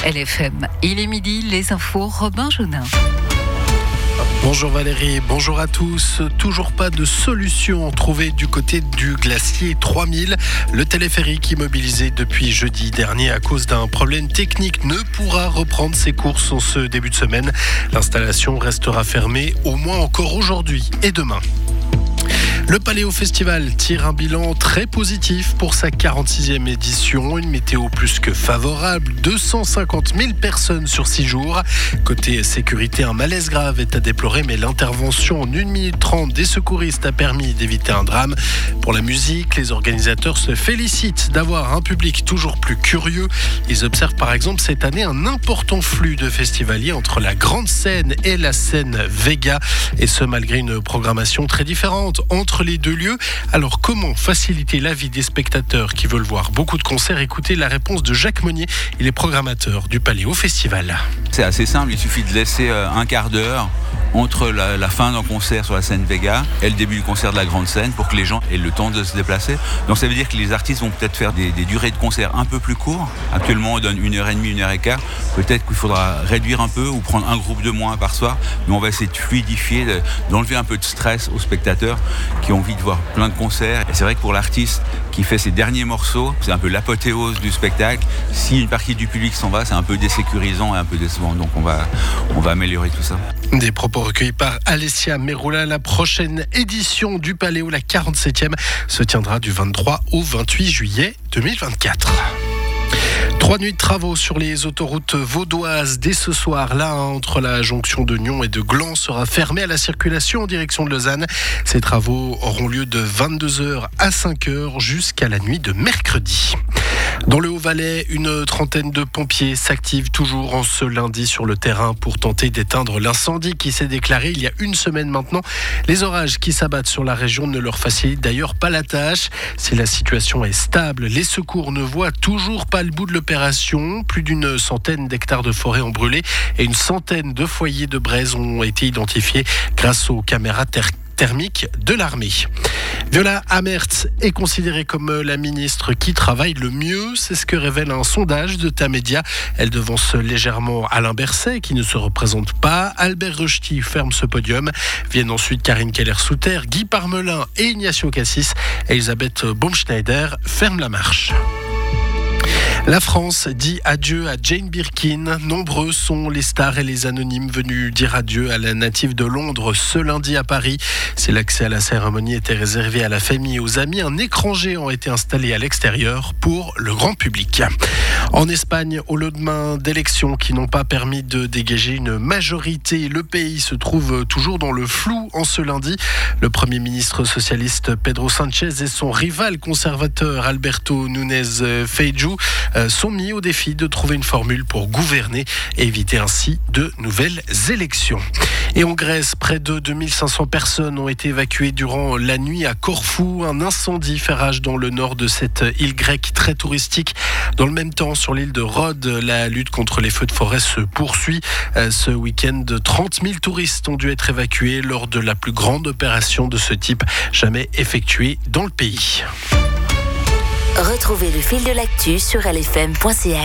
LFM. Il est midi, les infos, Robin Jaunin. Bonjour Valérie, bonjour à tous. Toujours pas de solution trouvée du côté du glacier 3000. Le téléphérique immobilisé depuis jeudi dernier à cause d'un problème technique ne pourra reprendre ses courses en ce début de semaine. L'installation restera fermée au moins encore aujourd'hui et demain. Le Paléo Festival tire un bilan très positif pour sa 46e édition. Une météo plus que favorable, 250 000 personnes sur 6 jours. Côté sécurité, un malaise grave est à déplorer, mais l'intervention en 1 minute 30 des secouristes a permis d'éviter un drame. Pour la musique, les organisateurs se félicitent d'avoir un public toujours plus curieux. Ils observent par exemple cette année un important flux de festivaliers entre la grande scène et la scène Vega. Et ce, malgré une programmation très différente entre les deux lieux. Alors comment faciliter la vie des spectateurs qui veulent voir beaucoup de concerts? Écoutez la réponse de Jacques Monnier, il est programmateur du Paléo Festival. C'est assez simple, il suffit de laisser un quart d'heure entre la fin d'un concert sur la scène Vega et le début du concert de la grande scène pour que les gens aient le temps de se déplacer. Donc ça veut dire que les artistes vont peut-être faire des durées de concert un peu plus courts. Actuellement on donne 1h30, 1h15. Peut-être qu'il faudra réduire un peu ou prendre un groupe de moins par soir. Mais on va essayer de fluidifier, d'enlever un peu de stress aux spectateurs qui ont envie de voir plein de concerts. Et c'est vrai que pour l'artiste qui fait ses derniers morceaux, c'est un peu l'apothéose du spectacle. Si une partie du public s'en va, c'est un peu désécurisant et un peu décevant. Donc on va améliorer tout ça. Des propos recueillis par Alessia Meroula. La prochaine édition du Paléo, la 47e, se tiendra du 23 au 28 juillet 2024. 3 nuits de travaux sur les autoroutes vaudoises dès ce soir. Là, entre la jonction de Nyon et de Gland sera fermée à la circulation en direction de Lausanne. Ces travaux auront lieu de 22h à 5h jusqu'à la nuit de mercredi. Dans le Haut-Valais, une trentaine de pompiers s'activent toujours en ce lundi sur le terrain pour tenter d'éteindre l'incendie qui s'est déclaré il y a une semaine maintenant. Les orages qui s'abattent sur la région ne leur facilitent d'ailleurs pas la tâche. Si la situation est stable, les secours ne voient toujours pas le bout de l'opération. Plus d'une centaine d'hectares de forêt ont brûlé et une centaine de foyers de braise ont été identifiés grâce aux caméras thermique de l'armée. Viola Amherst est considérée comme la ministre qui travaille le mieux. C'est ce que révèle un sondage de Tamedia. Elle devance légèrement Alain Berset, qui ne se représente pas. Albert Rösti ferme ce podium. Viennent ensuite Karine Keller-Souter, Guy Parmelin et Ignacio Cassis. Elisabeth Baumschneider ferme la marche. La France dit adieu à Jane Birkin. Nombreux sont les stars et les anonymes venus dire adieu à la native de Londres ce lundi à Paris. Si l'accès à la cérémonie était réservé à la famille et aux amis, un écran géant a été installé à l'extérieur pour le grand public. En Espagne, au lendemain d'élections qui n'ont pas permis de dégager une majorité, le pays se trouve toujours dans le flou en ce lundi. Le Premier ministre socialiste Pedro Sánchez et son rival conservateur Alberto Núñez Feijóo sont mis au défi de trouver une formule pour gouverner et éviter ainsi de nouvelles élections. Et en Grèce, près de 2500 personnes ont été évacuées durant la nuit à Corfou. Un incendie fait rage dans le nord de cette île grecque très touristique. Dans le même temps, sur l'île de Rhodes, la lutte contre les feux de forêt se poursuit. Ce week-end, 30 000 touristes ont dû être évacués lors de la plus grande opération de ce type jamais effectuée dans le pays. Retrouvez le fil de l'actu sur lfm.ch.